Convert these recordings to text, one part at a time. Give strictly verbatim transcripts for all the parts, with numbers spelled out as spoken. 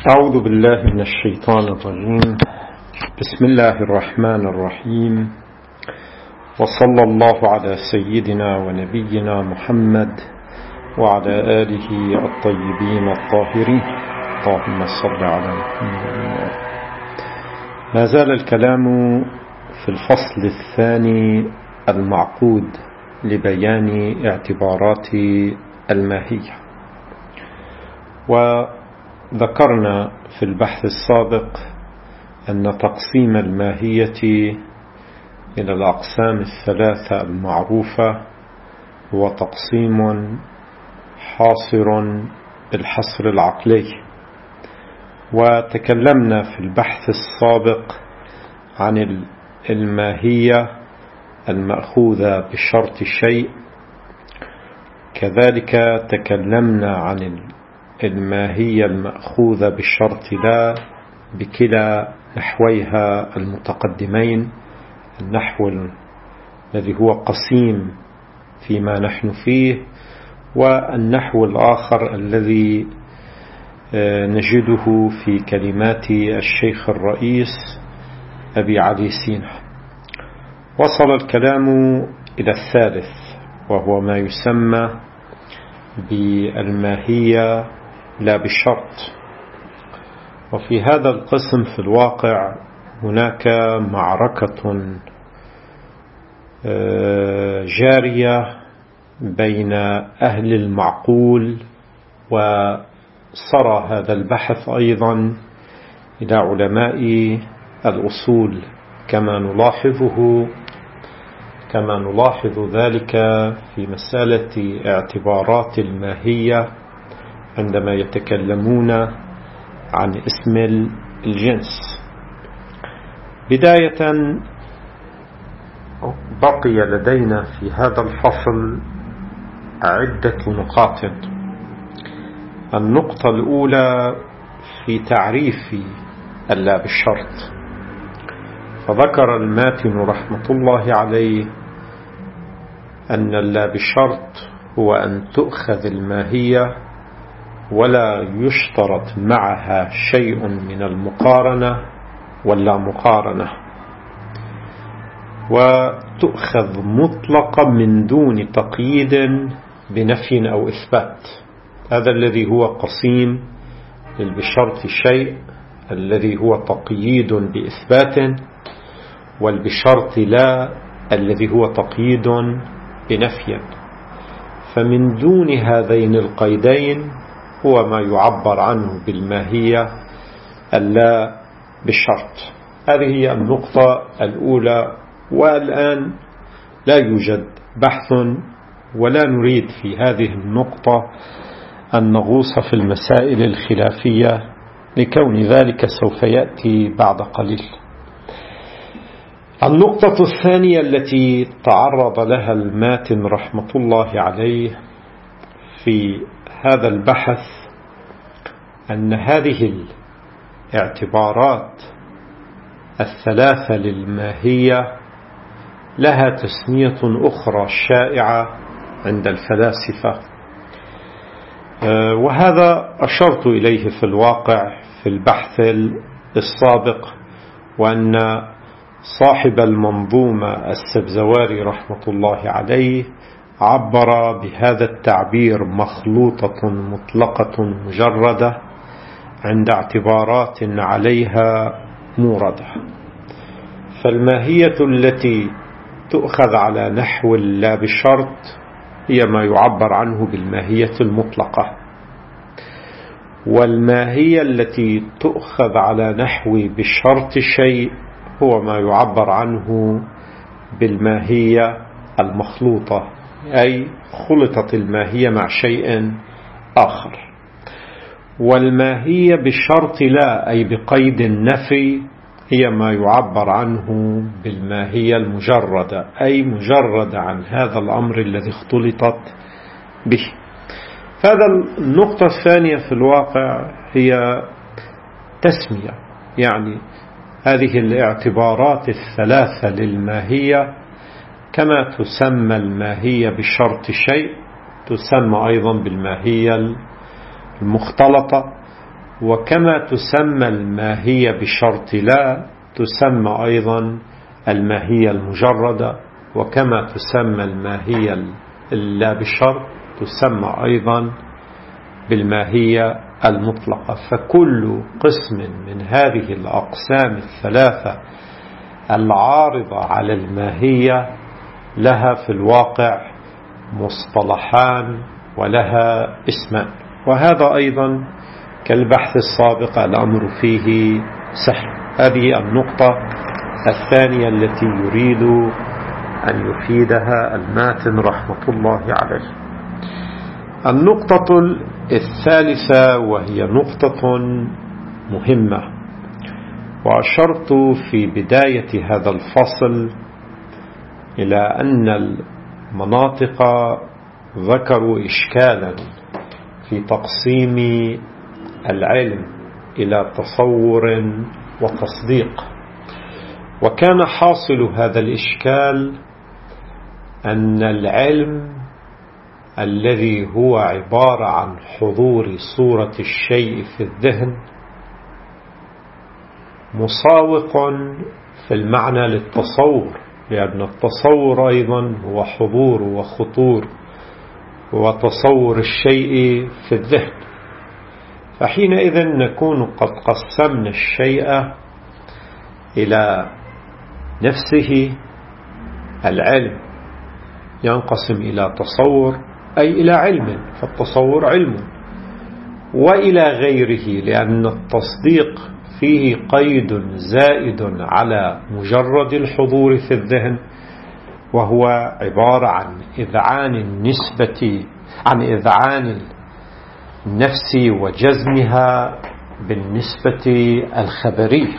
أعوذ بالله من الشيطان الرجيم. بسم الله الرحمن الرحيم، وصلى الله على سيدنا ونبينا محمد وعلى آله الطيبين الطاهرين. اللهم صل على محمد. ما زال الكلام في الفصل الثاني المعقود لبيان اعتبارات الماهية، وذكرنا في البحث السابق أن تقسيم الماهية إلى الأقسام الثلاثة المعروفة هو تقسيم حاصر بالحصر العقلي. وتكلمنا في البحث السابق عن الماهية المأخوذة بشرط شيء، كذلك تكلمنا عن الماهية المأخوذة بشرط لا بكلا نحويها المتقدمين، النحو الذي هو قسيم فيما نحن فيه، والنحو الآخر الذي نجده في كلمات الشيخ الرئيس أبي علي سينا. وصل الكلام إلى الثالث، وهو ما يسمى بالماهية لا بالشرط. وفي هذا القسم في الواقع هناك معركة جارية بين أهل المعقول، وصار هذا البحث أيضا إلى علماء الأصول كما نلاحظه كما نلاحظ ذلك في مسألة اعتبارات الماهية عندما يتكلمون عن اسم الجنس. بداية بقي لدينا في هذا الفصل عدة نقاط. النقطة الأولى في تعريف اللا بالشرط، فذكر الماتن رحمة الله عليه أن اللا بالشرط هو أن تؤخذ الماهية ولا يشترط معها شيء من المقارنة ولا مقارنة، وتؤخذ مطلقا من دون تقييد بنفي أو إثبات. هذا الذي هو قسيم للبشرط شيء الذي هو تقييد بإثبات، والبشرط لا الذي هو تقييد بنفي. فمن دون هذين القيدين هو ما يعبر عنه بالماهية اللا بالشرط. هذه هي النقطة الأولى، والآن لا يوجد بحث ولا نريد في هذه النقطة أن نغوص في المسائل الخلافية، لكون ذلك سوف يأتي بعد قليل. النقطة الثانية التي تعرض لها الماتن رحمة الله عليه في هذا البحث أن هذه الاعتبارات الثلاثة للماهية لها تسمية أخرى شائعة عند الفلاسفة، وهذا أشرت إليه في الواقع في البحث السابق، وأن صاحب المنظومة السبزواري رحمة الله عليه عبر بهذا التعبير مخلوطة مطلقة مجردة عند اعتبارات عليها موردة. فالماهية التي تؤخذ على نحو لا بالشرط هي ما يعبر عنه بالماهية المطلقة، والماهية التي تؤخذ على نحو بالشرط شيء هو ما يعبر عنه بالماهية المخلوطة، أي خلطت الماهية مع شيء آخر. والماهية بالشرط لا أي بقيد النفي هي ما يعبر عنه بالماهية المجردة، أي مجردة عن هذا الأمر الذي اختلطت به. هذا النقطة الثانية في الواقع هي تسمية، يعني هذه الاعتبارات الثلاثة للماهية كما تسمى الماهية بالشرط شيء تسمى أيضا بالماهية المختلطة، وكما تسمى الماهية بشرط لا تسمى أيضا الماهية المجردة، وكما تسمى الماهية اللا بشرط تسمى أيضا بالماهية المطلقة. فكل قسم من هذه الأقسام الثلاثة العارضة على الماهية لها في الواقع مصطلحان ولها اسمان، وهذا أيضا كالبحث السابق الأمر فيه سهل. هذه النقطة الثانية التي يريد أن يفيدها الماتن رحمة الله عليه. النقطة الثالثة وهي نقطة مهمة، وأشرت في بداية هذا الفصل إلى أن المناطق ذكروا إشكالا في تقسيم العلم إلى تصور وتصديق، وكان حاصل هذا الإشكال أن العلم الذي هو عبارة عن حضور صورة الشيء في الذهن مساوق في المعنى للتصور، لأن التصور أيضا هو حضور وخطور وتصور الشيء في الذهن. فحينئذ نكون قد قسمنا الشيء إلى نفسه. العلم ينقسم إلى تصور أي إلى علم، فالتصور علم، وإلى غيره، لأن التصديق فيه قيد زائد على مجرد الحضور في الذهن، وهو عبارة عن إذعان النسبة عن إذعان النفس وجزمها بالنسبة الخبرية.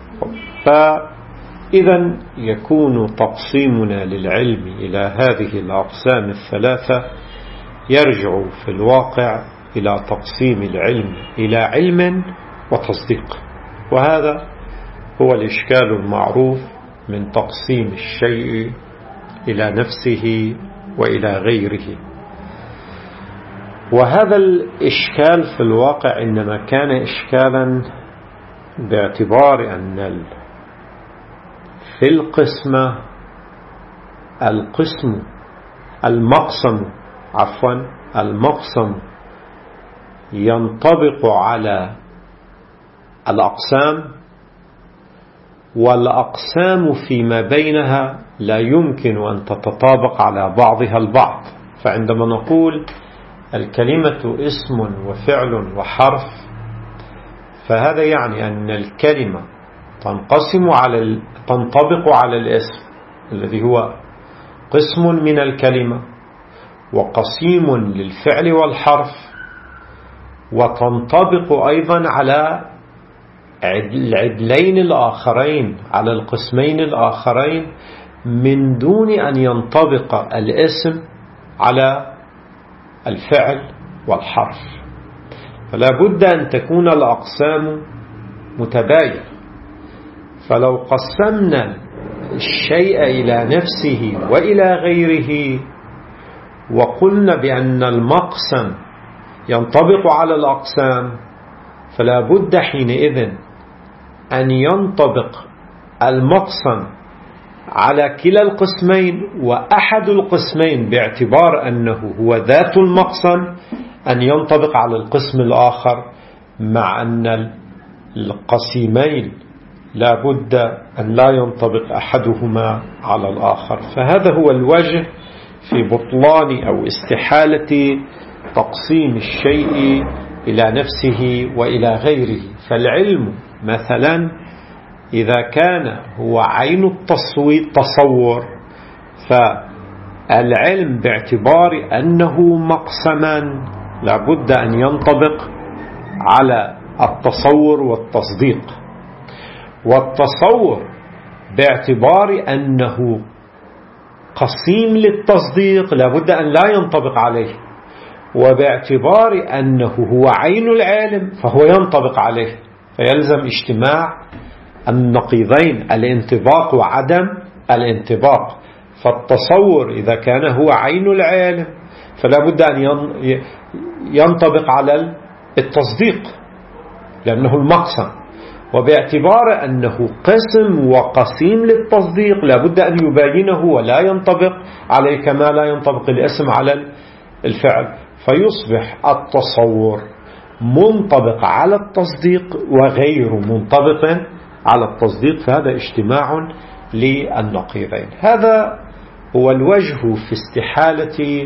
فإذا يكون تقسيمنا للعلم إلى هذه الأقسام الثلاثة يرجع في الواقع إلى تقسيم العلم إلى علم وتصديق، وهذا هو الإشكال المعروف من تقسيم الشيء إلى نفسه وإلى غيره. وهذا الإشكال في الواقع إنما كان إشكالا باعتبار أن في القسمة القسم المقسم عفوا المقسم ينطبق على الأقسام، والأقسام فيما بينها لا يمكن أن تتطابق على بعضها البعض. فعندما نقول الكلمة اسم وفعل وحرف، فهذا يعني أن الكلمة تنقسم على تنطبق على الاسم الذي هو قسم من الكلمة وقسيم للفعل والحرف، وتنطبق أيضا على العدلين الآخرين، على القسمين الآخرين، من دون أن ينطبق الاسم على الفعل والحرف. فلا بد أن تكون الأقسام متباينة. فلو قسمنا الشيء إلى نفسه وإلى غيره وقلنا بأن المقسم ينطبق على الأقسام، فلا بد حينئذ أن ينطبق المقسم على كلا القسمين، وأحد القسمين باعتبار أنه هو ذات المقسم أن ينطبق على القسم الآخر، مع أن القسيمين لا بد أن لا ينطبق أحدهما على الآخر. فهذا هو الوجه في بطلان أو استحالة تقسيم الشيء إلى نفسه وإلى غيره. فالعلم مثلا إذا كان هو عين التصور، فالعلم باعتبار أنه مقسما لابد أن ينطبق على التصور والتصديق، والتصور باعتبار أنه قسيم للتصديق لابد أن لا ينطبق عليه، وباعتبار أنه هو عين العالم فهو ينطبق عليه. فيلزم اجتماع النقيضين، الانطباق وعدم الانطباق. فالتصور إذا كان هو عين العالم فلا بد أن ينطبق على التصديق، لأنه المقسم، وباعتبار أنه قسم وقسيم للتصديق لابد أن يباينه ولا ينطبق عليه كما لا ينطبق الاسم على الفعل، فيصبح التصور منطبق على التصديق وغير منطبق على التصديق، فهذا اجتماع للنقيضين. هذا هو الوجه في استحالة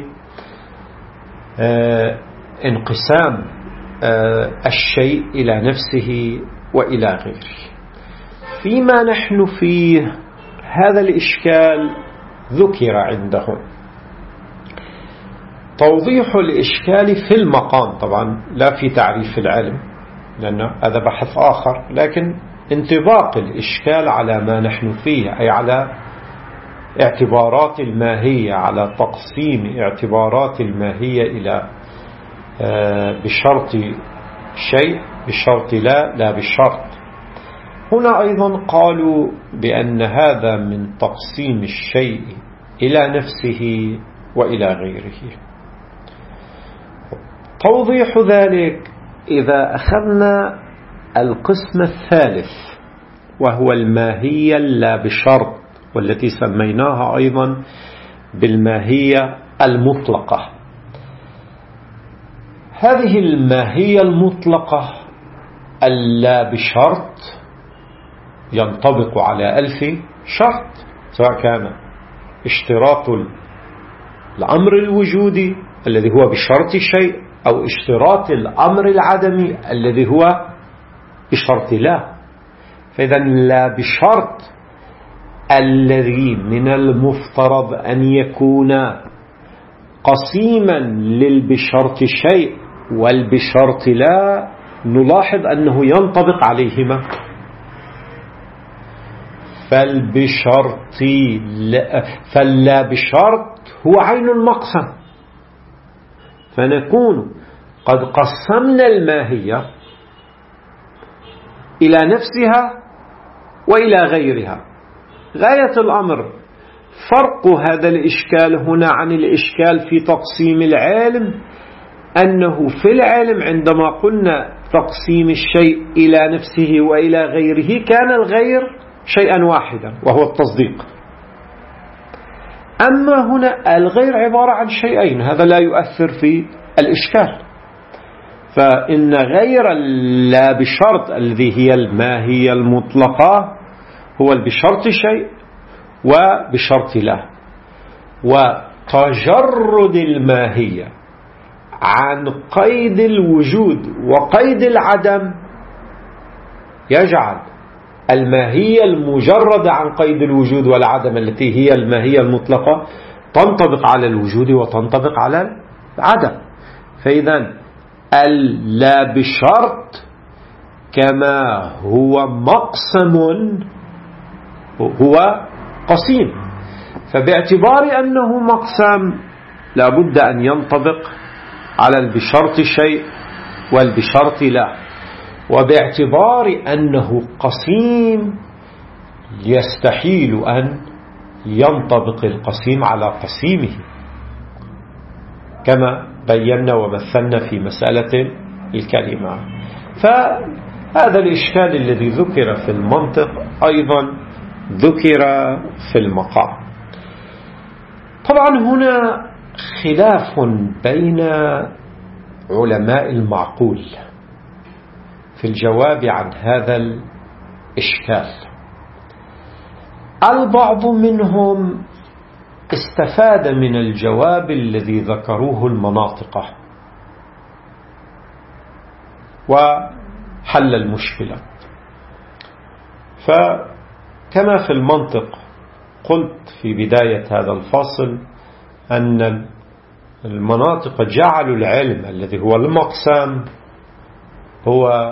آه انقسام آه الشيء إلى نفسه وإلى غيره. فيما نحن فيه هذا الإشكال ذكر عندهم. توضيح الإشكال في المقام طبعا لا في تعريف العلم لأن هذا بحث آخر، لكن انطباق الإشكال على ما نحن فيه، أي على اعتبارات الماهية، على تقسيم اعتبارات الماهية إلى بشرط شيء بشرط لا لا بشرط. هنا أيضا قالوا بأن هذا من تقسيم الشيء إلى نفسه وإلى غيره. توضيح ذلك إذا أخذنا القسم الثالث وهو الماهية لا بشرط، والتي سميناها أيضا بالماهية المطلقة. هذه الماهية المطلقة اللا بشرط ينطبق على ألف شرط، سواء كان اشتراط الأمر الوجودي الذي هو بشرط شيء أو اشتراط الأمر العدمي الذي هو بشرط لا. فإذا لا بشرط الذي من المفترض أن يكون قسيما للبشرط شيء والبشرط لا، نلاحظ أنه ينطبق عليهما. فالبشرط لا فاللا بشرط هو عين المقسم، فنكون قد قسمنا الماهية إلى نفسها وإلى غيرها. غاية الأمر فرق هذا الإشكال هنا عن الإشكال في تقسيم العالم، أنه في العالم عندما قلنا تقسيم الشيء إلى نفسه وإلى غيره كان الغير شيئا واحدا وهو التصديق. أما هنا الغير عبارة عن شيئين، هذا لا يؤثر في الإشكال. فإن غير لا بشرط الذي هي الماهية المطلقة هو البشرط شيء وبشرط لا، وتجرد الماهية عن قيد الوجود وقيد العدم يجعل الماهية المجردة عن قيد الوجود والعدم التي هي الماهية المطلقة تنطبق على الوجود وتنطبق على العدم. فإذا اللا بشرط كما هو مقسم هو قسيم، فباعتبار أنه مقسم لابد أن ينطبق على البشرط شيء والبشرط لا، وباعتبار أنه قسيم يستحيل أن ينطبق القسيم على قسيمه كما بينا ومثلنا في مسألة الكلمة. فهذا الإشكال الذي ذكر في المنطق أيضا ذكر في المقام. طبعا هنا خلاف بين علماء المعقول في الجواب عن هذا الإشكال. البعض منهم استفاد من الجواب الذي ذكروه المناطق وحل المشكلة. فكما في المنطق قلت في بداية هذا الفصل أن المناطق جعلوا العلم الذي هو المقسم هو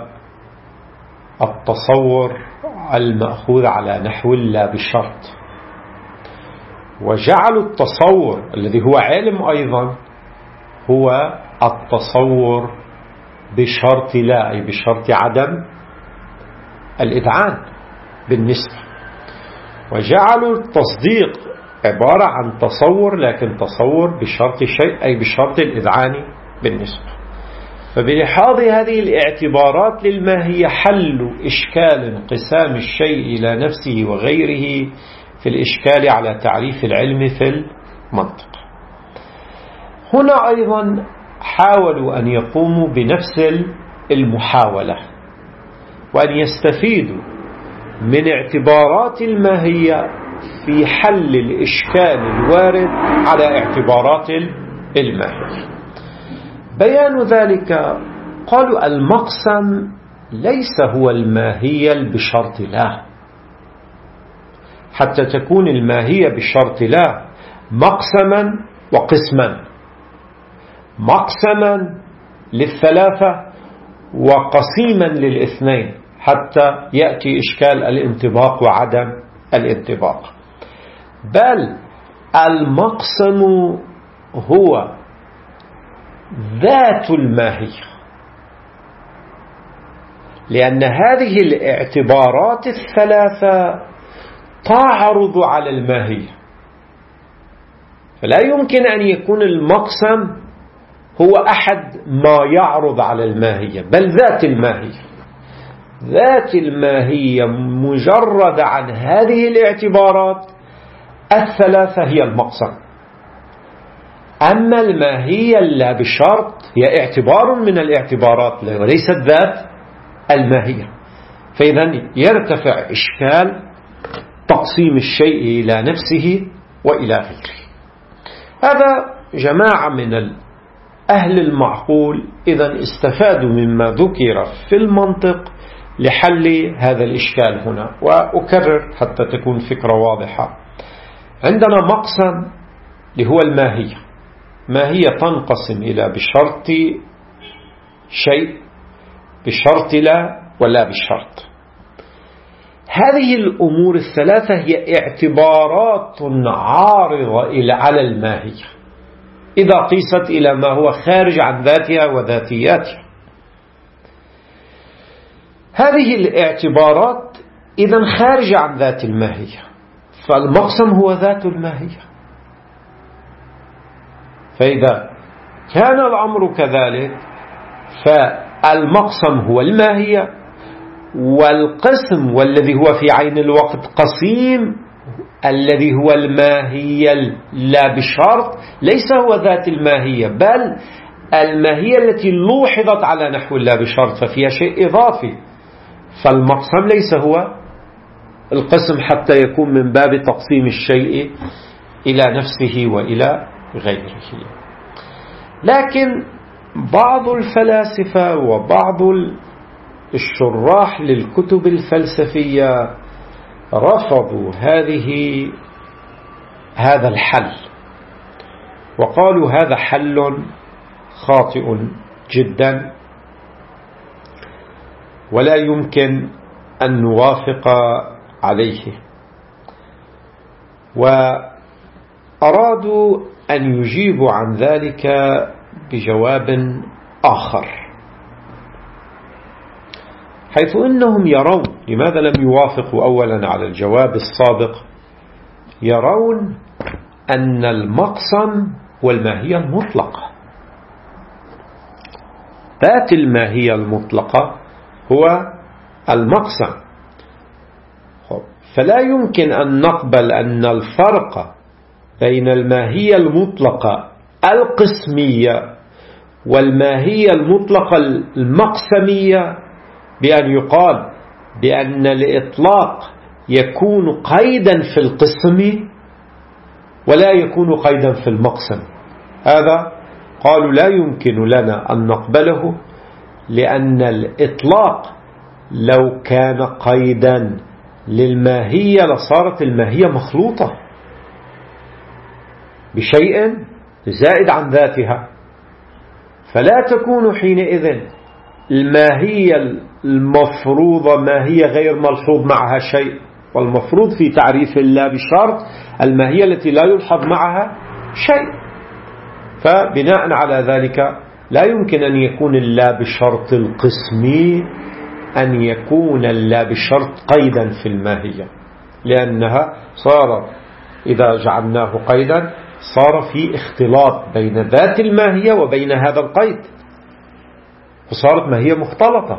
التصور المأخوذ على نحو لا بشرط، وجعلوا التصور الذي هو علم أيضا هو التصور بشرط لا، أي بشرط عدم الإذعان بالنسبة، وجعلوا التصديق عبارة عن تصور لكن تصور بشرط شيء أي بشرط الإذعان بالنسبة. فبلحاظ هذه الاعتبارات للماهية حل إشكال انقسام الشيء إلى نفسه وغيره في الإشكال على تعريف العلم في المنطق. هنا أيضا حاولوا أن يقوموا بنفس المحاولة وأن يستفيدوا من اعتبارات الماهية في حل الإشكال الوارد على اعتبارات الماهية. بيان ذلك قالوا المقسم ليس هو الماهية بشرط لا، حتى تكون الماهية بشرط لا مقسما وقسما، مقسما للثلاثة وقسيما للاثنين حتى يأتي إشكال الانطباق وعدم الانطباق. بل المقسم هو ذات الماهية، لأن هذه الاعتبارات الثلاثة تعرض على الماهية، فلا يمكن أن يكون المقسم هو أحد ما يعرض على الماهية، بل ذات الماهية. ذات الماهية مجرد عن هذه الاعتبارات الثلاثة هي المقسم. أما الماهية لا بشرط هي اعتبار من الاعتبارات وليست ذات الماهية، فإذا يرتفع إشكال تقسيم الشيء إلى نفسه وإلى غيره. هذا جماعة من أهل المعقول إذن استفادوا مما ذكر في المنطق لحل هذا الإشكال هنا. وأكرر حتى تكون فكرة واضحة. عندنا مقسم اللي هو الماهية، ماهية تنقسم إلى بشرط شيء، بشرط لا، ولا بشرط. هذه الأمور الثلاثة هي اعتبارات عارضة إلى على الماهية إذا قيست إلى ما هو خارج عن ذاتها وذاتياتها. هذه الاعتبارات إذن خارجة عن ذات الماهية، فالمقسم هو ذات الماهية. فإذا كان الأمر كذلك فالمقسم هو الماهية، والقسم والذي هو في عين الوقت قسيم الذي هو الماهية لا بشرط ليس هو ذات الماهية، بل الماهية التي لوحظت على نحو لا بشرط ففيها شيء إضافي. فالمقسم ليس هو القسم حتى يكون من باب تقسيم الشيء إلى نفسه وإلى غيره. لكن بعض الفلاسفة وبعض الشراح للكتب الفلسفية رفضوا هذه هذا الحل وقالوا هذا حل خاطئ جدا ولا يمكن أن نوافق عليه، وأرادوا أن يجيبوا عن ذلك بجواب آخر، حيث إنهم يرون، لماذا لم يوافقوا أولا على الجواب السابق؟ يرون أن المقسم هو الماهية المطلقة، ذات الماهية المطلقة هو المقسم. فلا يمكن أن نقبل أن الفرق بين الماهية المطلقة القسمية والماهية المطلقة المقسمية بأن يقال بأن الإطلاق يكون قيدا في القسم ولا يكون قيدا في المقسم. هذا قالوا لا يمكن لنا أن نقبله، لأن الإطلاق لو كان قيدا للماهية لصارت الماهية مخلوطة بشيء زائد عن ذاتها، فلا تكون حينئذ الماهية المفروضة ماهية غير ملحوظ معها شيء، والمفروض في تعريف الله بشرط الماهية التي لا يلحظ معها شيء. فبناء على ذلك لا يمكن أن يكون الله بشرط القسمي أن يكون الله بشرط قيدا في الماهية، لأنها صار إذا جعلناه قيدا صار في اختلاط بين ذات الماهية وبين هذا القيد. وصارت ماهية مختلطة،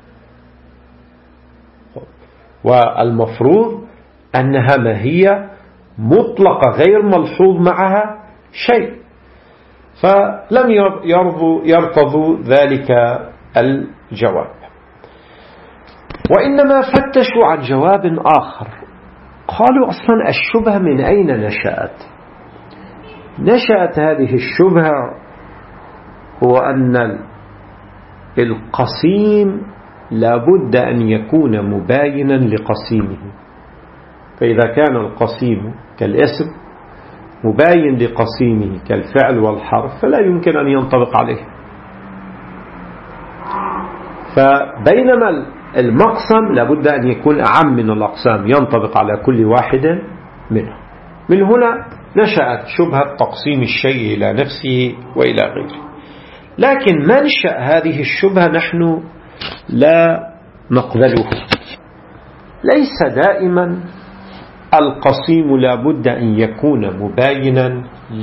والمفروض أنها ماهية مطلقة غير ملحوظ معها شيء، فلم يرضوا يرتضوا ذلك الجواب، وإنما فتشوا عن جواب آخر. قالوا أصلا الشبهة من أين نشأت؟ نشأت هذه الشبهة هو أن القسيم لابد أن يكون مباينا لقسيمه، فإذا كان القسيم كالاسم مباين لقسيمه كالفعل والحرف فلا يمكن أن ينطبق عليه. فبينما المقسم لابد أن يكون أعم من الأقسام ينطبق على كل واحد منه. من هنا نشأت شبهة تقسيم الشيء إلى نفسه وإلى غيره. لكن منشأ هذه الشبهة نحن لا نقبله. ليس دائما القسيم لابد أن يكون مباينا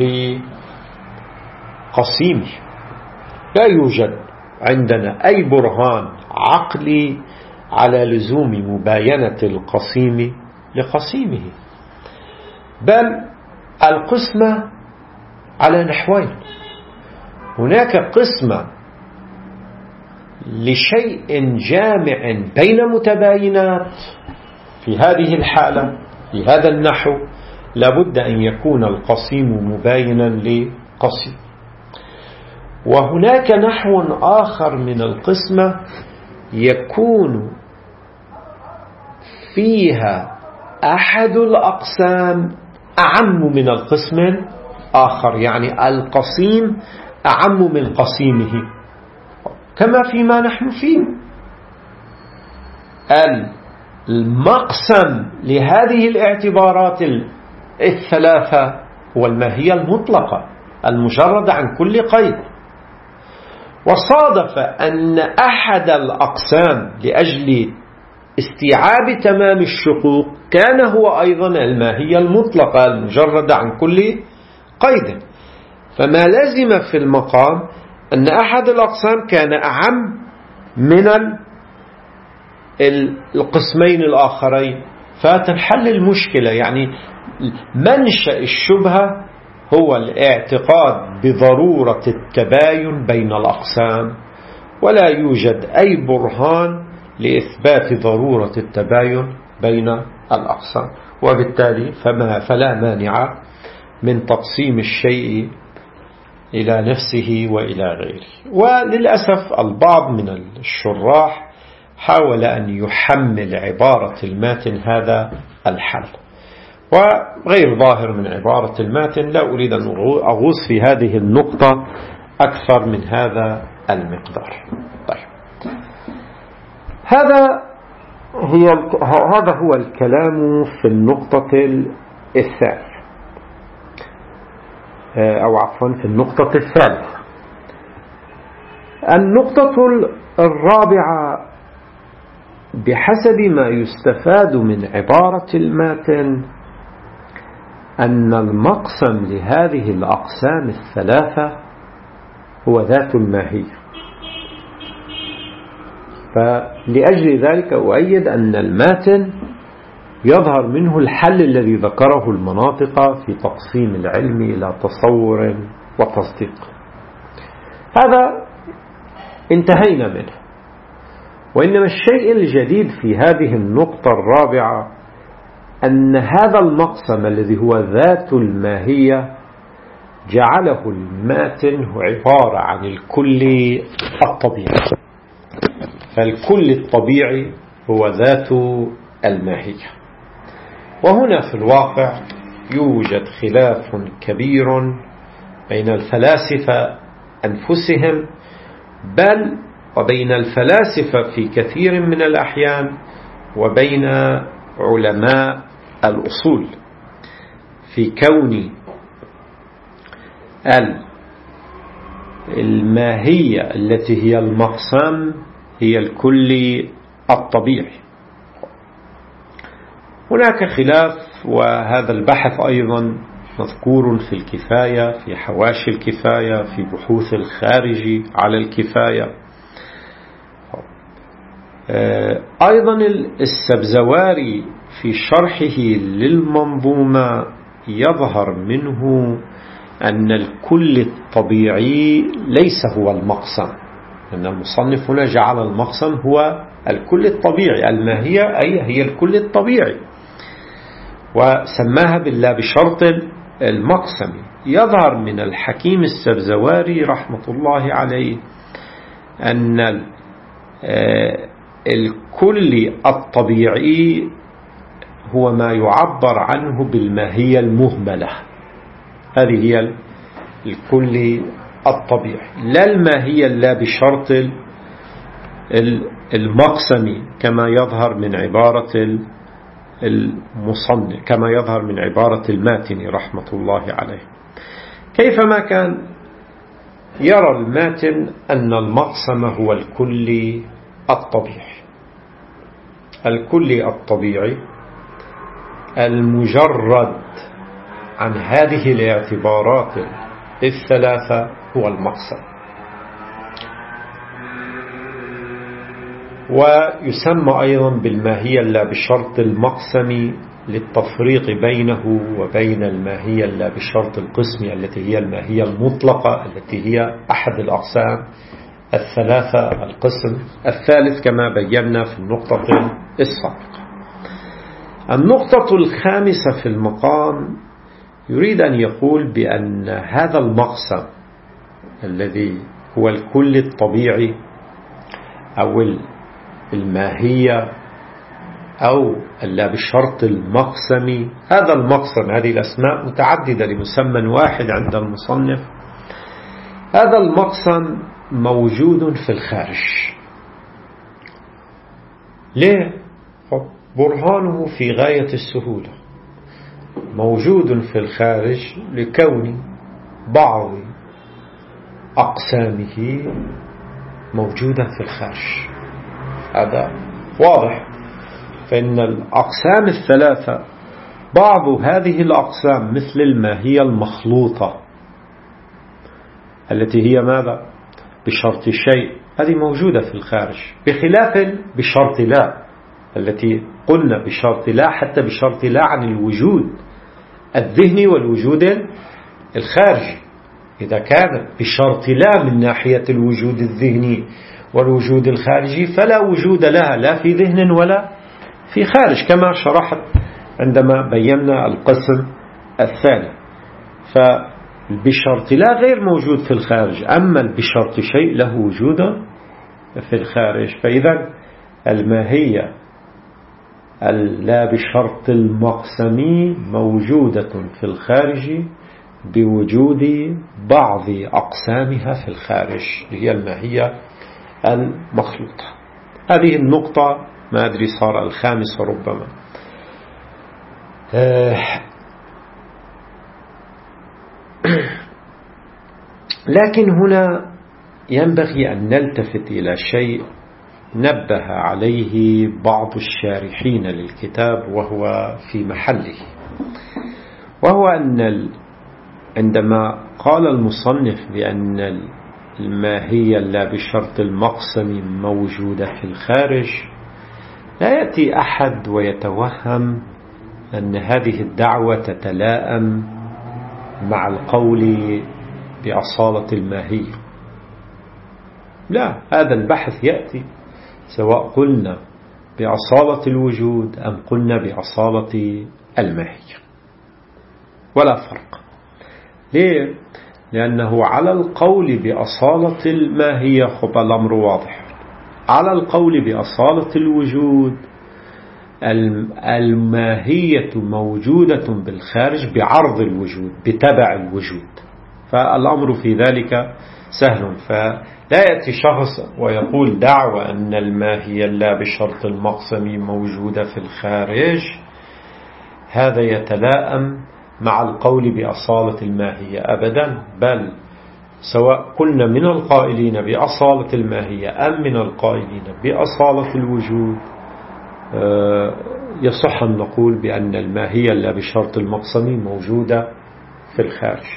لقسيمه، لا يوجد عندنا أي برهان عقلي على لزوم مباينة القسيم لقسيمه، بل القسمة على نحوين. هناك قسمة لشيء جامع بين متباينات، في هذه الحالة في هذا النحو لابد أن يكون القسيم مباينا لقسيم. وهناك نحو آخر من القسمة يكون فيها أحد الأقسام أعم من القسم الآخر، يعني القسيم أعم من قسيمه، كما فيما نحن فيه. المقسم لهذه الاعتبارات الثلاثة هو الماهية المطلقة المجردة عن كل قيد، وصادف أن أحد الأقسام لأجل استيعاب تمام الشقوق كان هو أيضا الماهية المطلقة المجردة عن كل قيد، فما لازم في المقام أن أحد الأقسام كان أعم من القسمين الآخرين فتنحل المشكلة. يعني منشأ الشبهة هو الاعتقاد بضرورة التباين بين الأقسام، ولا يوجد أي برهان لإثبات ضرورة التباين بين الأقسام، وبالتالي فما فلا مانع من تقسيم الشيء إلى نفسه وإلى غيره. وللأسف البعض من الشراح حاول أن يحمل عبارة الماتن هذا الحل، وغير ظاهر من عبارة الماتن. لا أريد أن أغوص في هذه النقطة أكثر من هذا المقدار. طيب، هذا هي هذا هو الكلام في النقطة الثانية، أو عفوا في النقطة الثالثة. النقطة الرابعة بحسب ما يستفاد من عبارة الماتن أن المقسم لهذه الأقسام الثلاثة هو ذات الماهية، فلأجل ذلك أؤيد أن الماتن يظهر منه الحل الذي ذكره المناطق في تقسيم العلم إلى تصور وتصديق. هذا انتهينا منه. وإنما الشيء الجديد في هذه النقطة الرابعة أن هذا المقسم الذي هو ذات الماهية جعله الماتن عبارة عن الكل الطبيعي، فالكل الطبيعي هو ذات الماهية. وهنا في الواقع يوجد خلاف كبير بين الفلاسفة أنفسهم، بل وبين الفلاسفة في كثير من الأحيان وبين علماء الأصول في كون الماهية التي هي المقسم هي الكل الطبيعي. هناك خلاف، وهذا البحث أيضا مذكور في الكفاية، في حواشي الكفاية، في بحوث الخارج على الكفاية. أيضا السبزواري في شرحه للمنظومة يظهر منه أن الكل الطبيعي ليس هو المقسم، أن المصنف هنا جعل المقسم هو الكل الطبيعي، الماهية أي هي الكل الطبيعي، وسماها بالله بشرط المقسم. يظهر من الحكيم السبزواري رحمة الله عليه أن الكل الطبيعي هو ما يعبر عنه بالماهية المهملة، هذه هي الكل الطبيعي، لا الماهية لا بشرط المقسم كما يظهر من عبارة المصنف، كما يظهر من عبارة الماتن رحمة الله عليه. كيفما كان يرى الماتن أن المقسم هو الكل الطبيعي، الكل الطبيعي المجرد عن هذه الاعتبارات الثلاثة هو المقسم، ويسمى أيضا بالماهية لا بشرط المقسم للتفريق بينه وبين الماهية لا بشرط القسم التي هي الماهية المطلقة التي هي أحد الأقسام الثلاثة، القسم الثالث كما بينا في النقطة السابقة. النقطة الخامسة في المقام يريد أن يقول بأن هذا المقسم الذي هو الكل الطبيعي أو الماهية أو لا بشرط المقسم، هذا المقسم هذه الأسماء متعددة لمسمى واحد عند المصنف، هذا المقسم موجود في الخارج. ليه؟ برهانه في غاية السهولة، موجود في الخارج لكون بعض أقسامه موجودة في الخارج، هذا واضح. فإن الأقسام الثلاثة بعض هذه الأقسام مثل الماهية المخلوطة التي هي ماذا؟ بشرط شيء، هذه موجودة في الخارج، بخلاف بشرط لا التي قلنا بشرط لا، حتى بشرط لا عن الوجود الذهني والوجود الخارجي. إذا كان بشرط لا من ناحية الوجود الذهني والوجود الخارجي فلا وجود لها لا في ذهن ولا في خارج، كما شرحت عندما بينا القسم الثاني. فبشرط لا غير موجود في الخارج، أما بشرط شيء له وجود في الخارج. فإذا الماهية لا بشرط المقسم موجودة في الخارج بوجود بعض أقسامها في الخارج، هي الماهية المخلوطة. هذه النقطة ما أدري صار الخامسة ربما. لكن هنا ينبغي أن نلتفت إلى شيء نبه عليه بعض الشارحين للكتاب وهو في محله، وهو أن عندما قال المصنف بأن الماهية لا بشرط المقسم موجودة في الخارج، لا يأتي أحد ويتوهم أن هذه الدعوة تتلائم مع القول بأصالة الماهية. لا، هذا البحث يأتي سواء قلنا بأصالة الوجود أم قلنا بأصالة الماهية، ولا فرق. ليه؟ لأنه على القول بأصالة الماهية خب الأمر واضح، على القول بأصالة الوجود الماهية موجودة بالخارج بعرض الوجود بتبع الوجود، فالأمر في ذلك سهل. فلا يأتي شخص ويقول دعوة أن الماهية لا بشرط المقسم موجودة في الخارج، هذا يتلائم مع القول بأصالة الماهية أبدا، بل سواء كنا من القائلين بأصالة الماهية أم من القائلين بأصالة الوجود يصح أن نقول بأن الماهية لا بشرط المقسم موجودة في الخارج،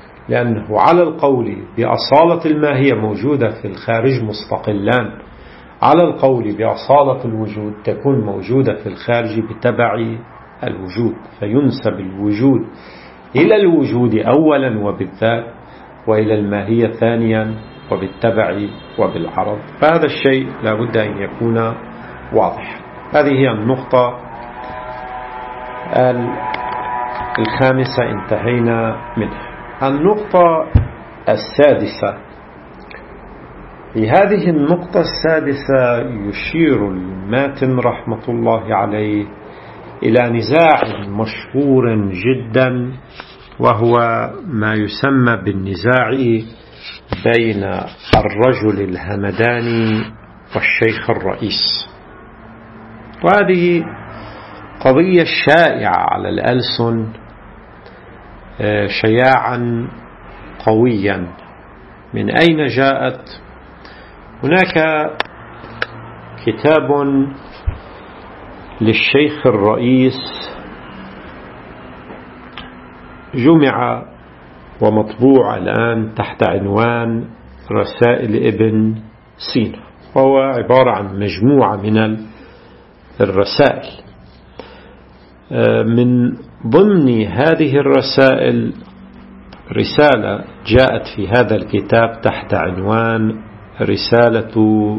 لأنه على القول بأصالة الماهية موجودة في الخارج مستقلان على القول بأصالة الوجود تكون موجودة في الخارج بتبع الوجود، فينسب الوجود إلى الوجود أولا وبالذات، وإلى الماهية ثانيا وبالتبع وبالعرض. فهذا الشيء لا بد أن يكون واضح. هذه هي النقطة الخامسة انتهينا منها. النقطة السادسة، في هذه النقطة السادسة يشير الماتن رحمة الله عليه إلى نزاع مشهور جدا، وهو ما يسمى بالنزاع بين الرجل الهمداني والشيخ الرئيس. وهذه قضية شائعة على الألسن شياعا قويا. من أين جاءت؟ هناك كتاب للشيخ الرئيس جمع ومطبوع الآن تحت عنوان رسائل ابن سينا، وهو عبارة عن مجموعة من الرسائل. من ضمن هذه الرسائل رسالة جاءت في هذا الكتاب تحت عنوان رسالة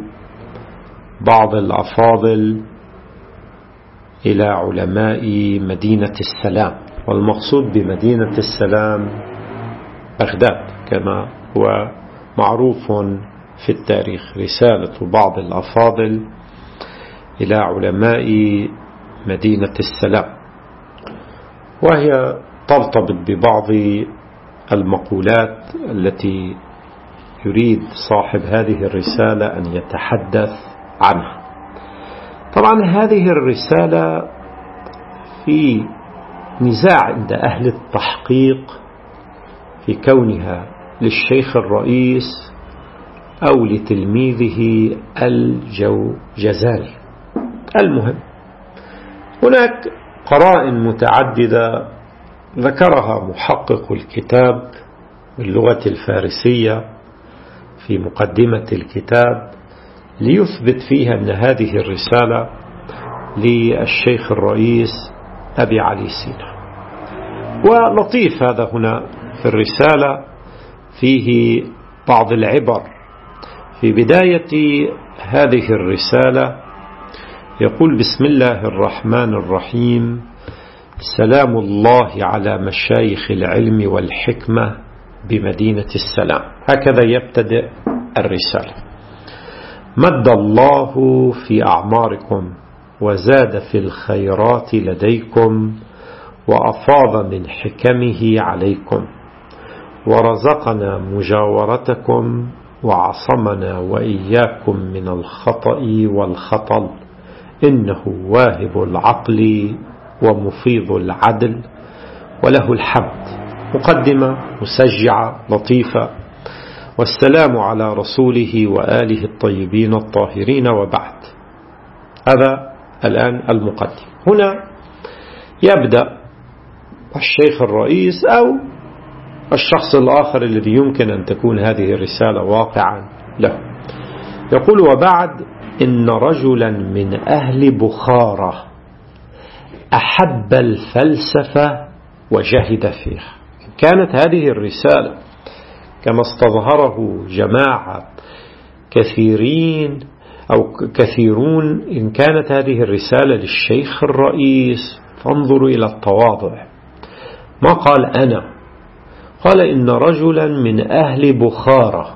بعض الأفاضل إلى علماء مدينة السلام، والمقصود بمدينة السلام بغداد كما هو معروف في التاريخ. رسالة بعض الأفاضل إلى علماء مدينة السلام، وهي ترتبط ببعض المقولات التي يريد صاحب هذه الرسالة أن يتحدث عنها. طبعا هذه الرسالة في نزاع عند أهل التحقيق في كونها للشيخ الرئيس أو لتلميذه الجوجزاني. المهم هناك قرائن متعددة ذكرها محقق الكتاب باللغة الفارسية في مقدمة الكتاب ليثبت فيها أن هذه الرسالة للشيخ الرئيس أبي علي سينا. ولطيف هذا هنا في الرسالة فيه بعض العبر. في بداية هذه الرسالة يقول: بسم الله الرحمن الرحيم، سلام الله على مشايخ العلم والحكمة بمدينة السلام. هكذا يبتدئ الرسالة: مد الله في أعماركم وزاد في الخيرات لديكم وأفاض من حكمه عليكم ورزقنا مجاورتكم وعصمنا وإياكم من الخطأ والخطل، إنه واهب العقل ومفيض العدل وله الحمد. مقدمة مسجعة لطيفة. والسلام على رسوله وآله الطيبين الطاهرين، وبعد. هذا الآن المقدم. هنا يبدأ الشيخ الرئيس أو الشخص الآخر الذي يمكن أن تكون هذه الرسالة واقعا له. يقول: وبعد، إن رجلا من أهل بخارى أحب الفلسفة وجهد فيها. كانت هذه الرسالة كما استظهره جماعة كثيرين أو كثيرون، إن كانت هذه الرسالة للشيخ الرئيس فانظروا إلى التواضع. ما قال أنا، قال إن رجلا من أهل بخارى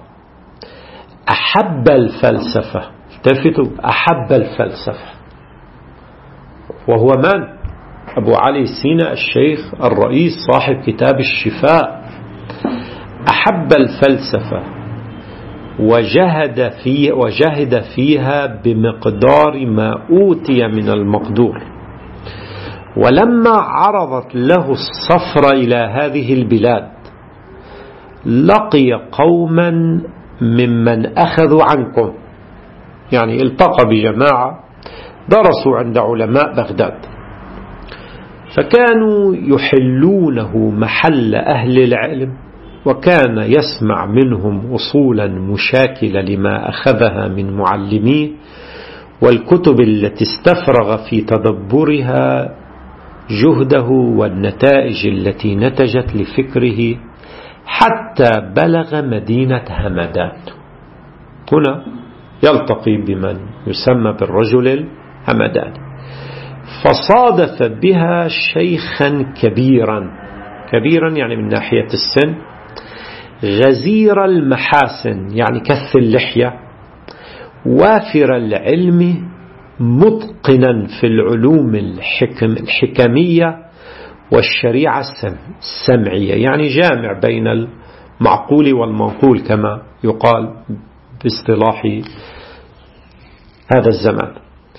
أحب الفلسفة. التفتوا، أحب الفلسفة. وهو من؟ أبو علي سينا الشيخ الرئيس صاحب كتاب الشفاء. أحب الفلسفة وجهد, فيه وجهد فيها بمقدار ما أوتي من المقدور. ولما عرضت له السفر إلى هذه البلاد لقي قوما ممن أخذوا عنكم، يعني التقى بجماعة درسوا عند علماء بغداد، فكانوا يحلونه محل أهل العلم وكان يسمع منهم أصولا مشاكلة لما أخذها من معلميه والكتب التي استفرغ في تدبرها جهده والنتائج التي نتجت لفكره حتى بلغ مدينة همدان. هنا يلتقي بمن يسمى بالرجل الهمداني، فصادف بها شيخا كبيرا، كبيرا يعني من ناحية السن، غزير المحاسن يعني كث اللحية، وافر العلم، متقنا في العلوم الحكم الحكمية والشريعة السمعية، يعني جامع بين المعقول والمنقول كما يقال باصطلاح هذا الزمان.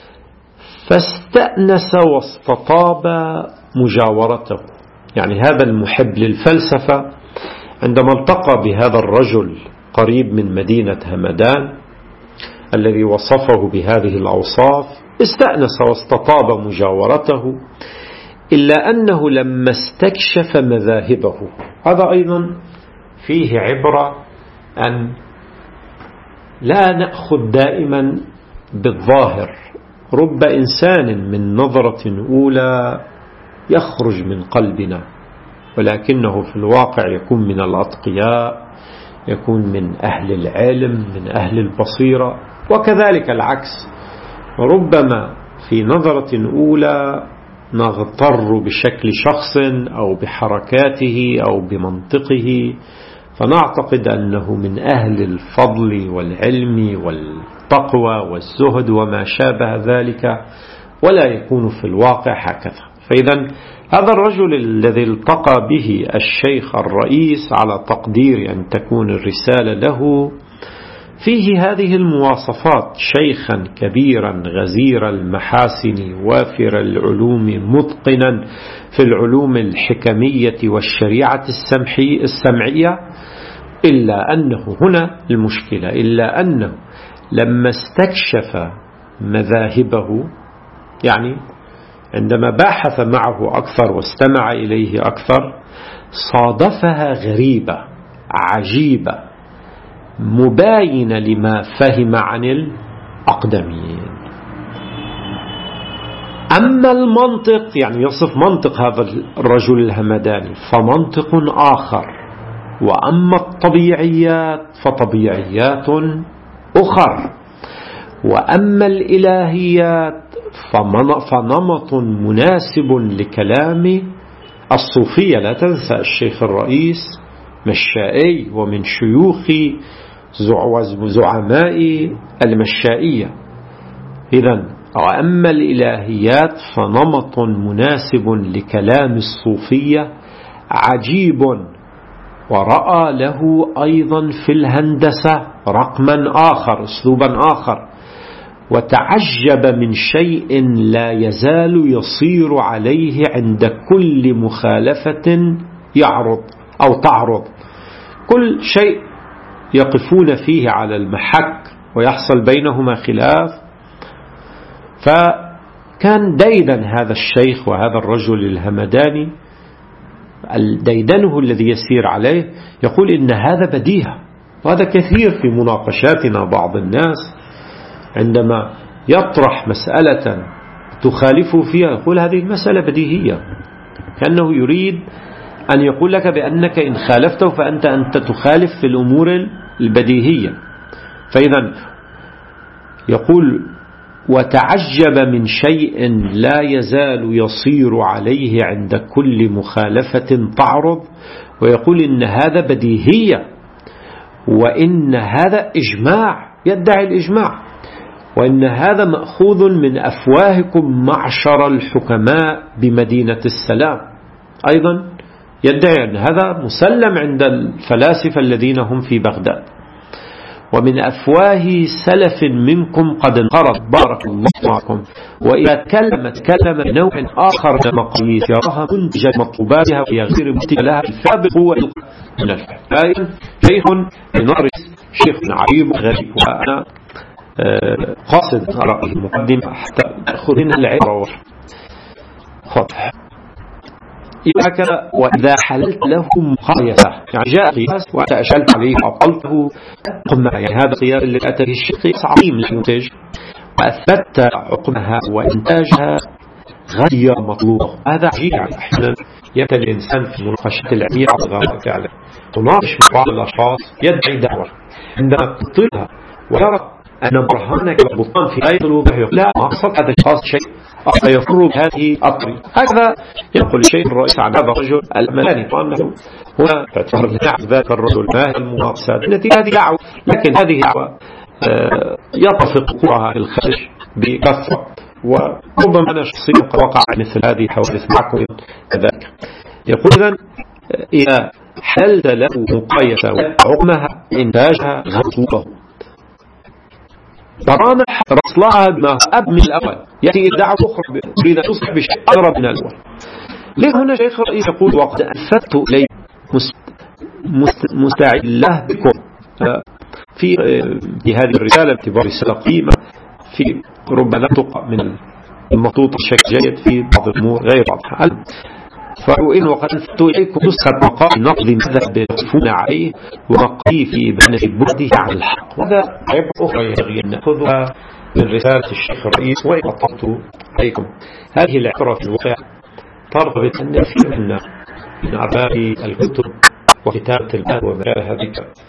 فاستأنس واستطاب مجاورته، يعني هذا المحب للفلسفة عندما التقى بهذا الرجل قريب من مدينة همدان الذي وصفه بهذه الأوصاف استأنس واستطاب مجاورته، إلا أنه لما استكشف مذاهبه، هذا أيضا فيه عبرة أن لا نأخذ دائما بالظاهر. رب إنسان من نظرة أولى يخرج من قلبنا، ولكنه في الواقع يكون من الأتقياء، يكون من أهل العلم، من أهل البصيرة، وكذلك العكس. ربما في نظرة أولى نغتر بشكل شخص أو بحركاته أو بمنطقه، فنعتقد أنه من أهل الفضل والعلم والتقوى والزهد وما شابه ذلك، ولا يكون في الواقع هكذا. فإذا هذا الرجل الذي التقى به الشيخ الرئيس على تقدير أن تكون الرسالة له فيه هذه المواصفات: شيخا كبيرا غزير المحاسن وافر العلوم متقنا في العلوم الحكمية والشريعة السمعية. إلا أنه هنا المشكلة، إلا أنه لما استكشف مذاهبه، يعني عندما باحث معه أكثر واستمع إليه أكثر، صادفها غريبة عجيبة مباينة لما فهم عن الأقدمين. أما المنطق، يعني يصف منطق هذا الرجل الهمداني، فمنطق آخر، وأما الطبيعيات فطبيعيات أخر، وأما الإلهيات فنمط مناسب لكلام الصوفية. لا تنسى الشيخ الرئيس مشائي ومن شيوخ زعماء المشائية. إذن وأما الإلهيات فنمط مناسب لكلام الصوفية عجيب، ورأى له أيضا في الهندسة رقما آخر، أسلوبا آخر، وتعجب من شيء لا يزال يصير عليه عند كل مخالفة يعرض أو تعرض. كل شيء يقفون فيه على المحك ويحصل بينهما خلاف. فكان ديدن هذا الشيخ وهذا الرجل الهمداني، الديدنه الذي يسير عليه يقول إن هذا بديهة. وهذا كثير في مناقشاتنا. بعض الناس عندما يطرح مسألة تخالفه فيها يقول هذه المسألة بديهية، كأنه يريد أن يقول لك بأنك إن خالفته فأنت أنت تخالف في الأمور البديهية. فإذا يقول وتعجب من شيء لا يزال يصير عليه عند كل مخالفة تعرض، ويقول إن هذا بديهية، وإن هذا إجماع، يدعي الإجماع، وإن هذا مأخوذ من أفواهكم معشر الحكماء بمدينة السلام. أيضا يدعي أن هذا مسلم عند الفلاسفة الذين هم في بغداد. ومن أفواه سلف منكم قد انقرض بارك الله معكم، وإذا تكلم تكلم بنوع آخر من المقاييس يراها منتجة مطلوباتها ويغير منتجة لها الفابق هو من الفائل. شيخ ينرس، شيخ عريب غريب، وأنا قاصد أرى المقدمة حتى أخذ هنا العبرة. خط هكذا. وإذا حللت له مقايسة، يعني جاء قياس وأنت أشلت عليه وأبطلته قمة، يعني هذا قياس اللي أتى به الشيخ قياس عظيم للمنتج، وأثبت عقمها وإنتاجها غير مطلوب. هذا عجيب، يعني أحيانا يأتي الإنسان في مناقشة العلمية على غاية فعلا تناقش بعض الأشخاص يدعي دعوة، عندما تطلها ويرى أن برهانك البطلان في آية الوضوح، لا ما قصد هذا الشخص شيء يفر بهذه الطريقة. هكذا يقول الشيخ الرئيس عن هذا الرجل الملاني، وأنه هنا تعتبر نعم ذاك الرجل ماهر الممارسات التي هذه دعوة، لكن هذه دعوة يطفق قرها في الخارج بكثرة، وربما أنا شخصيا قد وقع مثل هذه الحوادث معكم كذلك. يقول إذن إذا حلت له مقايسة وعقمها إنتاجها غطوه برامح رصلها بما أب من الأول، يأتي الدعوة أخرى تريد أن تصبح بشيء أغرب من الأول. ليه هنا شيخ الرئيس يقول وقد أنفدت إلي مستعد له بكم في في هذه الرسالة، باعتبار رسالة قيمة في ربما تقع من المخطوط بشكل جيد في بعض الأمور غير واضحة. فإن وقد أنفدت إليكم نسخة مقال نقض مذهب يقفون عليه ومقضي في بنه بعده عن الحق. وهذا عبر أخرى ينبغي أن نأخذها من رسالة الشيخ الرئيس. وإن قطعت عليكم هذه العبرة في الواقع ترتبط أن في منا من أرباب الكتب وكتابة الآن وما هذه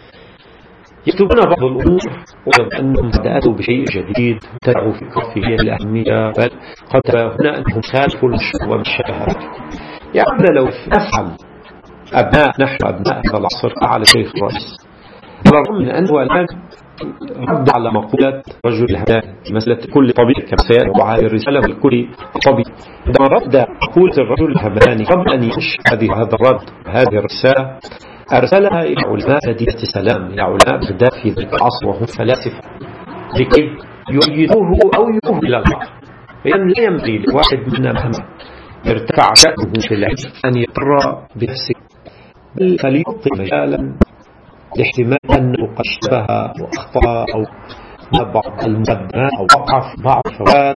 يكتبون بعض الأمور وأنهم قد أتوا بشيء جديد تدعو في كفيه الأهمية، بل قد هنا أنهم خالفوا المشروع وما شابه ذلك. يعني لو نفهم أبناء نحن أبناء هذا العصر على شيخ الرئيس، على الرغم من أنه الآن رد على مقولة رجل الهمداني مسألة كل طبيب كما سيأتي وعلى الرسالة والكل طبيب، عندما رد مقولة الرجل الهمداني قبل أن ينشئ هذه هذا الرد وهذه الرسالة أرسلها إلى علماء مدينة سلام، إلى علماء بغداد في ذلك العصر وهم فلاسفة، لكي يؤيدوه أو يؤيدوه إلى الحق. فإن لا ينبغي لواحد منا مهما ارتفع شأنه في العلم أن يقر بنفسه، بل فليعطي مجالا لاحتمال أنه قد اشتبه وأخطأ أو بعض المقدمات أو وقع في بعض فوات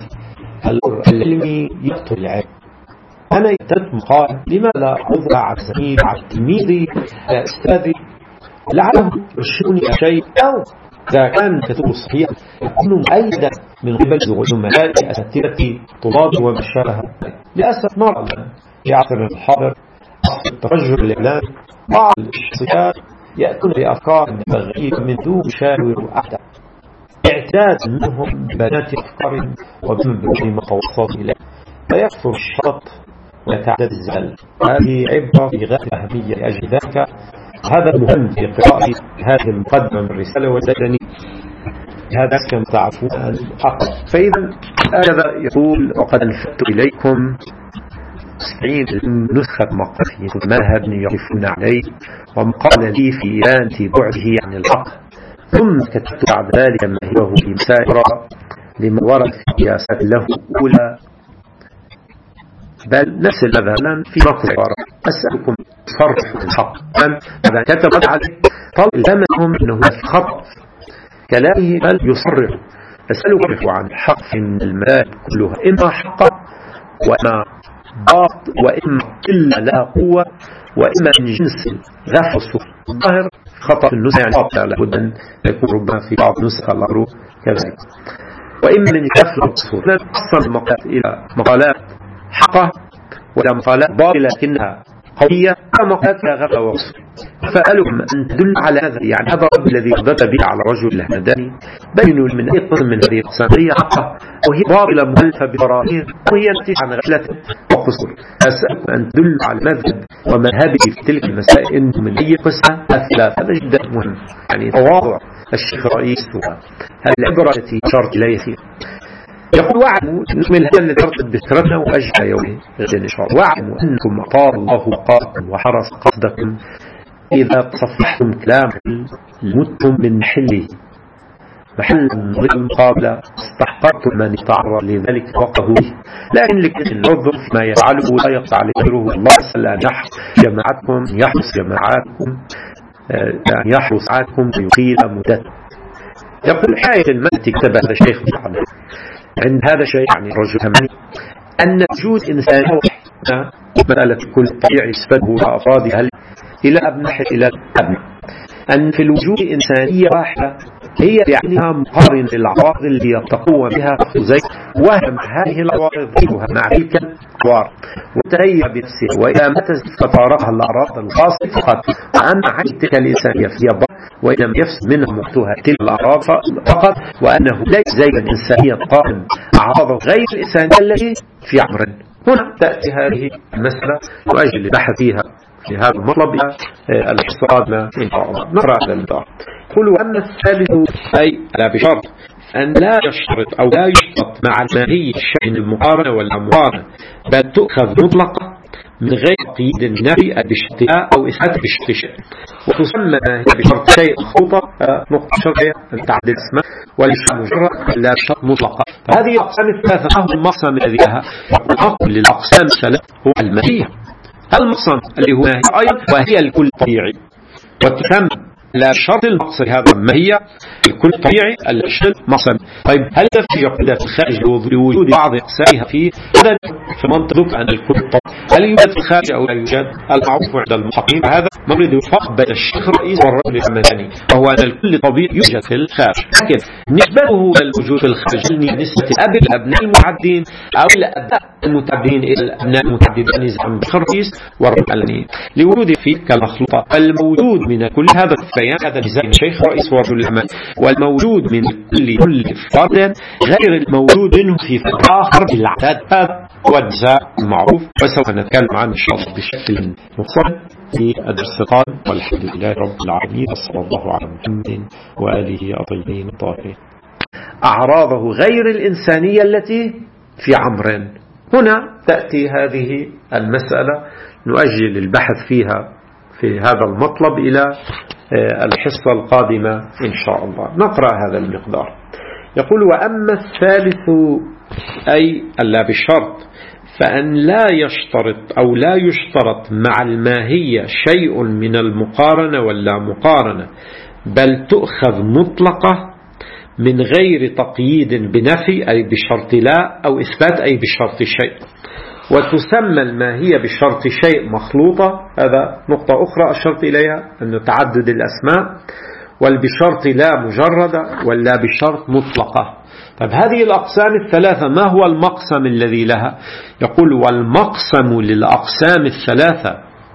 العلمي يقتل العلم. أنا يترك مقال لما لا أضع على زميلي على تلميذي على أستاذي لعله يرشدني شيء، أو إذا كان كتبه صحيح يكون مؤيدا من قبل زملائي أساتذتي طلاب وما شابه. للأسف نرى في عصرنا الحاضر التفجر الإعلامي بعض الشخصيات يأتون بأفكار مغربية من دون مشاور أحد، اعتاد منهم بنات أفكار وبمن ما توصل إليه، فيكثر الشرط ويتعدد الزلل. هذه عبرة في غاية الأهمية. لأجل ذلك هذا مهم في قراءة هذه المقدمة من الرسالة والدني، هذا كما تعرفون الحق. فإذا هذا يقول وقد أنفدت إليكم سعين نسخة مقال ماهر يعرفون عليه ومقال لي في إيران في بعده عن الحق، ثم كتبت بعد ذلك ما هو في مسائر لما ورد في قياسات له أولى، بل نفس المذهب في نقل عبارة أسألكم صرح الحق. هذا كتب عليه طلب التمسهم أنه خط كلامه، بل يصرح أسألكم عن الحق إن المذاهب كلها إما حق وإما باط وإما إلا لا قوة وإما من جنس غف الصف الظاهر خطأ النسخة، يعني باطل لابد أن يكون ربما في بعض نسخة الأمر كذلك، وإما من غف الصف. نقسم المقالات إلى مقالات حقة ولا مقالات باطلة لكنها قوية ومقالات فيها غف وصف. فألهم أن تدل على هذا، يعني هذا الرد الذي ردت به على رجل الهمداني بينوا من أي قسم من هذه الأقسام هي حقة وهي باطلة مؤلفة ببراهين وهي نتيجة عن غفلة وقصور. أسألكم أن تدل على المذهب ومذهبه في تلك المسائل من أي قسم الثلاث. هذا جدا مهم، يعني تواضع الشيخ الرئيس والعبرة التي أشرت إليها. يقول واعلموا نكمل هذا الذي ارتبط بذكرنا وأجل يوم غدا إن شاء الله. واعلموا أنكم أطال الله وقاكم وحرس قصدكم إذا تصفحتم كلام لمتم من محله محل ضد المقابلة استحقرتم من يتعرض لذلك وقه به، لكن لكي النظر فيما يفعله لا يقطع لغيره. الله سأل أن يحرص جماعتكم يحرص جماعاتكم يعني يحرص عادكم ويطيل مدته. يقول حاجة المتى كتب هذا الشيخ محمد عند هذا الشيء، يعني رجل همني أن وجود إنسان مسألة كل طبيعي نسبته أفرادها إلى أبناء إلى الأبناء أن في الوجود إنسانية واحدة هي بعينها مقارنة للعوارض اللي يتقوى بها زي وهم هذه العوارض ضيفها مع تلك العوارض وتغير بنفسها وإذا متى تفارقها الأعراض الخاصة فقط وأما عين تلك الإنسانية فيها بعض وإن لم يفسد منها محتوها تلك الأعراض فقط وأنه ليس زي الإنسانية قائم أعراضه غير الإنسانية التي في عمر. هنا تأتي هذه المسألة وأجل البحث فيها في هذا المطلب الاحصاد ما إن شاء الله نقرأ هذا المدار. قل وأما الثالث أي لا بشرط أن لا يشترط أو لا يشترط مع الماهية الشيء المقارنة ولا مقارنة بل تؤخذ مطلقة من غير تقييد النفي بشرط أو إثبات بشرط شيء وتسمى بشرط شيء خطة نقطة شرطية أن تعدل اسمه وليس مجرد لا شرط مطلقة. هذه الأقسام الثلاثة هو المقسم الذي لها والأقل للأقسام الثلاثة هو الماهية. المقسم اللي هو ماهية أيضا وهي الكل طبيعي وتسمى لا شرط المقصد هذا ما هي الكل طبيعي الشرط مقسم. طيب هل في يقول في الخارج لوجود بعض أقسامها فيه هذا في منطق أن الكل طبيعي هل يوجد في الخارج أو لا يوجد؟ المعروف عند المحققين هذا مورد وفاق بين الشيخ الرئيس والرجل الحمداني وهو أن الكل طبيعي يوجد في الخارج لكن نسبته للوجود في الخارج نسبة الأب الأبناء المعدين أو الأبناء المتعدين إلى الأبناء المتعددين نزعم الشيخ الرئيس والرجل لوجود فيه كالمخلوطة الموجود من كل هذا بيان هذا نزاع الشيخ رئيس ورجل الأعمال والموجود من كل كل فرد غير الموجود منه في فرد آخر بالعدد هذا هو النزاع المعروف وسوف نتكلم عنه إن شاء الله بشكل مفصل في الدرس القادم والحمد لله رب العالمين وصلى الله على محمد وآله الطيبين الطاهرين. أعراضه غير الإنسانية التي في عمر. هنا تأتي هذه المسألة نؤجل البحث فيها في هذا المطلب إلى الحصة القادمة إن شاء الله. نقرأ هذا المقدار. يقول وأما الثالث أي ألا بشرط فأن لا يشترط أو لا يشترط مع الماهية شيء من المقارنة ولا مقارنة بل تؤخذ مطلقة من غير تقييد بنفي أي بشرط لا أو إثبات أي بشرط شيء وتسمى الماهية بشرط شيء مخلوطة. هذا نقطة أخرى أشرت إليها أن تعدد الأسماء والبشرط لا مجردة ولا بشرط مطلقة. طيب هذه الأقسام الثلاثة ما هو المقسم الذي لها؟ يقول والمقسم للأقسام الثلاثة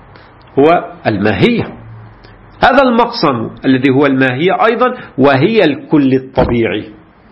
هو الماهية. هذا المقسم الذي هو الماهية أيضا وهي الكل الطبيعي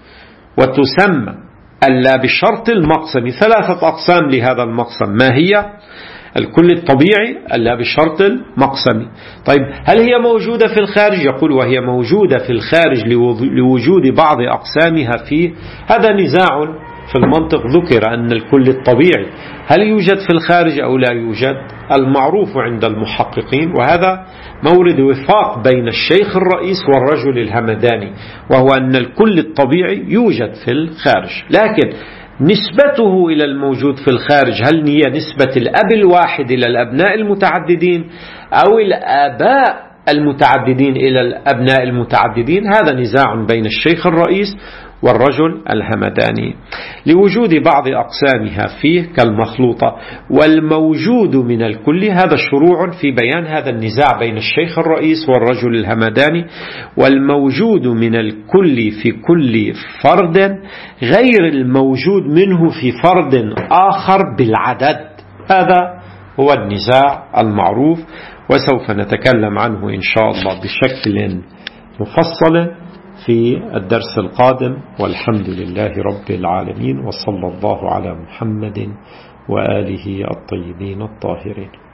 وتسمى ألا بشرط المقسم. ثلاثة أقسام لهذا المقسم ما هي الكل الطبيعي ألا بشرط المقسم. طيب هل هي موجودة في الخارج؟ يقول وهي موجودة في الخارج لوجود بعض أقسامها فيه. هذا نزاع في المنطق ذكر أن الكل الطبيعي هل يوجد في الخارج أو لا يوجد؟ المعروف عند المحققين وهذا مورد وفاق بين الشيخ الرئيس والرجل الهمداني وهو أن الكل الطبيعي يوجد في الخارج لكن نسبته إلى الموجود في الخارج هل هي نسبة الأب الواحد إلى الأبناء المتعددين أو الآباء المتعددين إلى الأبناء المتعددين؟ هذا نزاع بين الشيخ الرئيس والرجل الهمداني لوجود بعض أقسامها فيه كالمخلوطة والموجود من الكل. هذا شروع في بيان هذا النزاع بين الشيخ الرئيس والرجل الهمداني. والموجود من الكل في كل فرد غير الموجود منه في فرد آخر بالعدد. هذا هو النزاع المعروف وسوف نتكلم عنه إن شاء الله بشكل مفصل في الدرس القادم والحمد لله رب العالمين وصلى الله على محمد وآله الطيبين الطاهرين.